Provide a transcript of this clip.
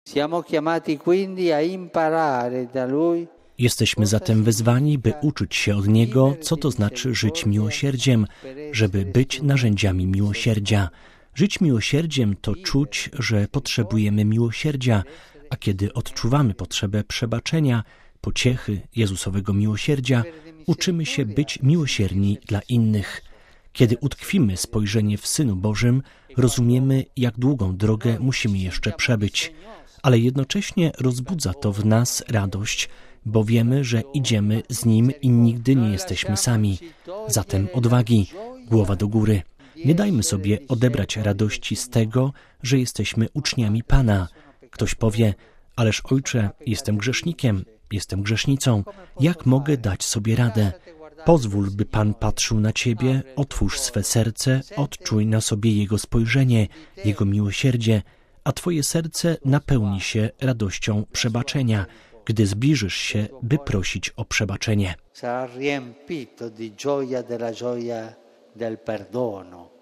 Siamo chiamati quindi a imparare da Lui. Jesteśmy zatem wezwani, by uczyć się od Niego, co to znaczy żyć miłosierdziem, żeby być narzędziami miłosierdzia. Żyć miłosierdziem to czuć, że potrzebujemy miłosierdzia, a kiedy odczuwamy potrzebę przebaczenia, pociechy Jezusowego miłosierdzia, uczymy się być miłosierni dla innych. Kiedy utkwimy spojrzenie w Synu Bożym, rozumiemy, jak długą drogę musimy jeszcze przebyć. Ale jednocześnie rozbudza to w nas radość, bo wiemy, że idziemy z Nim i nigdy nie jesteśmy sami. Zatem odwagi, głowa do góry. Nie dajmy sobie odebrać radości z tego, że jesteśmy uczniami Pana. Ktoś powie, ależ Ojcze, jestem grzesznikiem, jestem grzesznicą. Jak mogę dać sobie radę? Pozwól, by Pan patrzył na Ciebie, otwórz swe serce, odczuj na sobie Jego spojrzenie, Jego miłosierdzie, a Twoje serce napełni się radością przebaczenia, gdy zbliżysz się, by prosić o przebaczenie. Sarà riempito di gioia della gioia del perdono.